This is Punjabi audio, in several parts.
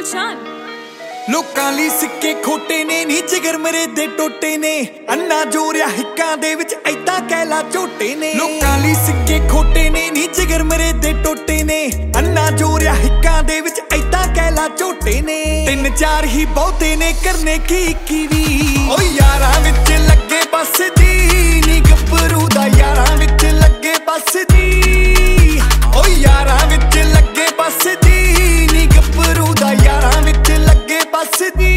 गुलशान। ਲੋਕਾਂ ਲਈ ਸਿੱਕੇ ਖੋਟੇ ਨੇ ਨੀ ਜਿਗਰ ਮੇਰੇ ਦੇ ਟੋਟੇ ਨੇ ਅੰਨਾ ਜੋਰਿਆ ਹਿੱਕਾਂ ਦੇ ਵਿੱਚ ਐਦਾਂ ਕਹਿਲਾ ਝੋਟੇ ਨੇ ਲੋਕਾਂ ਲਈ ਸਿੱਕੇ ਖੋਟੇ ਨੇ ਨੀ ਜਿਗਰ ਮੇਰੇ ਦੇ ਟੋਟੇ ਨੇ ਅੰਨਾ ਜੋਰਿਆ ਹਿੱਕਾਂ ਦੇ ਵਿੱਚ ਐਦਾਂ ਕਹਿਲਾ ਝੋਟੇ ਨੇ ਤਿੰਨ ਚਾਰ ਹੀ ਬਹੁਤੇ ਨੇ ਕਰਨੇ ਕੀ ਵੀ ਓ ਯਾਰਾਂ ਵਿੱਚ ਲੱਗੇ ਬਸ ਦੀ ਨੀ ਗੱਭਰੂ ਦਾ ਯਾਰਾਂ ਵਿੱਚ ਲੱਗੇ ਬਸ ਦੀ ਓ ਯਾਰਾਂ ਵਿੱਚ ਲੱਗੇ ਬਸ ਦੀ ਨੀ ਗੱਭਰੂ ਦਾ ਯਾਰਾਂ ਵਿੱਚ ਲੱਗੇ ਬਸ ਦੀ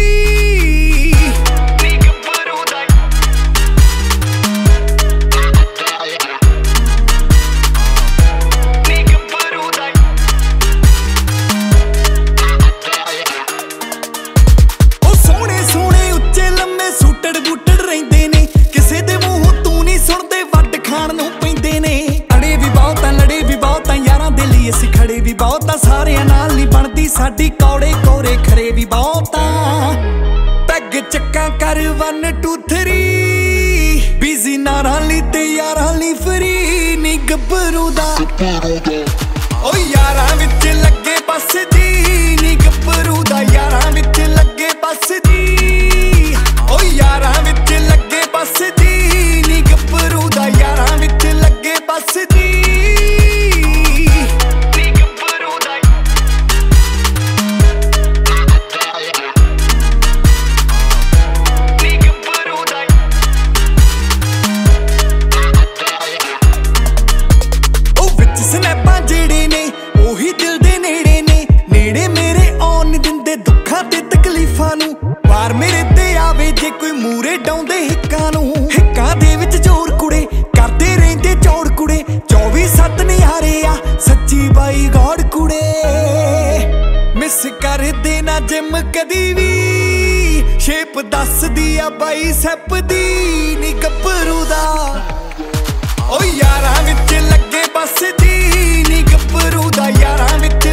ਅਸੀਂ ਖੜੇ ਵੀ ਬਹੁਤਾ ਸਾਰਿਆਂ ਨਾਲ ਨਹੀਂ ਬਣਦੀ ਸਾਡੀ ਕੌੜੇ ਕੋਰੇ ਖਰੇ ਵੀ ਬਹੁਤਾ ਪੈਗ ਚੱਕਾਂ ਕਰ 1 2 3 ਬਿਜ਼ੀ ਨਾਰਾਂ ਲਈ ਤੇ ਯਾਰਾਂ ਲਈ ਫਰੀ ਨੀ ਗੱਭਰੂ ਦਾ ਓ ਯਾਰਾਂ ਵਿੱਚ ਲੱਗੇ ਬਸ ਦੀ ਨੀ ਗੱਭਰੂ ਦਾ ਯਾਰਾਂ ਵਿੱਚ ਲੱਗੇ ਬਸ ਦੀ ਓ ਯਾਰਾਂ ਵਿੱਚ ਲੱਗੇ ਬਸ ਦੀ ਨੀ ਗੱਭਰੂ ਦਾ ਯਾਰਾਂ ਵਿੱਚ ਲੱਗੇ ਬਸ ਦੀ ਸਨੈਪਾਂ ਜਿਹੜੇ ਨੇ ਉਹੀ ਦਿਲ ਦੇ ਨੇੜੇ ਨੇ ਨੇੜੇ ਮੇਰੇ ਆਉਣ ਨੀ ਦਿੰਦੇ ਦੁੱਖਾਂ ਤੇ ਤਕਲੀਫਾਂ ਨੂੰ ਵਾਰ ਮੇਰੇ ਤੇ ਆਵੇ ਜੇ ਕੋਈ ਮੂਰੇ ਡਾਉਂਦੇ ਹਿੱਕਾਂ ਨੂੰ ਹਿੱਕਾਂ ਦੇ ਵਿੱਚ ਜ਼ੋਰ ਕੁੜੇ ਕਰਦੇ ਰਹਿੰਦੇ ਚੌੜ ਕੁੜੇ 24/7 ਨਿਹਾਰੇ ਆ ਸੱਚੀ ਬਾਈ ਗੋਡ ਕੁੜੇ ਮਿਸ ਕਰਦੇ ਨਾ ਜਿਮ ਕਦੀ ਵੀ ਸ਼ੇਪ ਦੱਸਦੀ ਆ ਬਾਈ ਸੈਪ ਦੀ ਨੀ ਗੱਭਰੂ ਦਾ ਓ ਯਾਰਾਂ ਵਿੱਚ ਲੱਗੇ ਬਸ ਦੀ ਨੀ ਗੱਭਰੂ ਦਾ ਯਾਰਾਂ ਵਿੱਚ